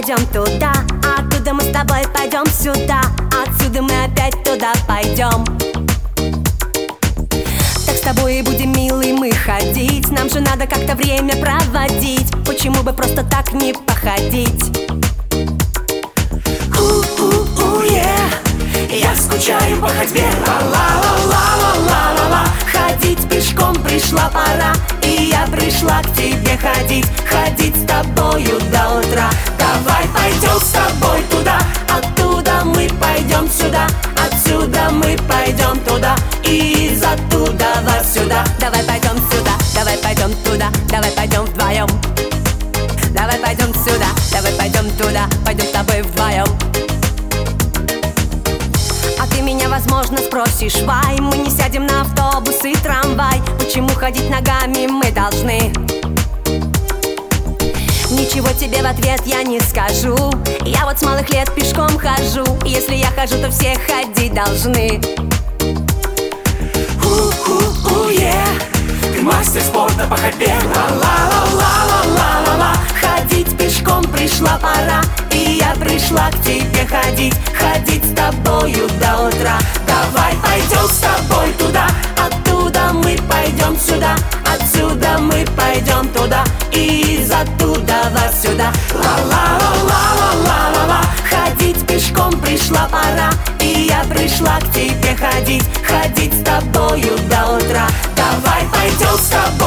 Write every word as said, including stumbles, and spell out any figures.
пойдем туда, оттуда мы с тобой пойдем сюда, отсюда мы опять туда пойдем. Так с тобой и будем, милый, мы ходить. Нам же надо как-то время проводить. Почему бы просто так не походить? У-у-у-е, я скучаю по ходьбе. Ла-ла-ла-ла-ла-ла-ла. Ходить пешком пришла пора, и я пришла к тебе ходить. Ходить с тобою до утра. Давай пойдем с тобой туда, оттуда мы пойдем сюда, отсюда мы пойдем туда, и из оттуда вас сюда. Давай пойдем сюда, давай пойдем туда, давай пойдем вдвоем. Давай пойдем сюда, давай пойдем туда, пойдем с тобой вдвоем. А ты меня, возможно, спросишь, вай, мы не сядем на автобус и трамвай. Почему ходить ногами мы должны? Ничего тебе в ответ я не скажу. Я вот с малых лет пешком хожу. Если я хожу, то все ходить должны. У-у-у-е, ты мастер спорта по ходьбе. Ла-ла-ла-ла-ла-ла-ла. Ходить пешком пришла пора, и я пришла к тебе ходить. Ходить с тобою до утра. Давай пойдем с тобой туда, оттуда мы пойдем сюда, отсюда мы пойдем туда, и из оттуда вас сюда. Ла-ла-ла-ла-ла-ла-ла. Ходить пешком пришла пора, и я пришла к тебе ходить. Ходить с тобою до утра. Давай пойдем с тобой